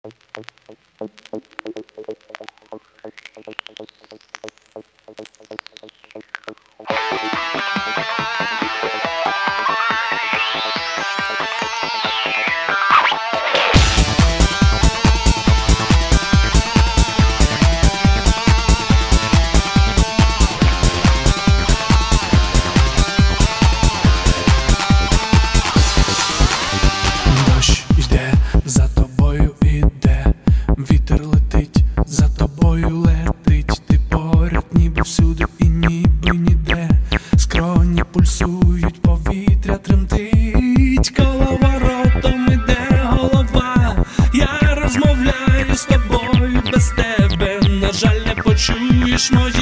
Дощ іде, за тобою іде, вітер летить, за тобою летить. Ти поряд, ніби всюди і ніби ніде. Скроні пульсують, повітря тремтить. Коловоротом іде голова. Я розмовляю з тобою без тебе. На жаль, не почуєш мої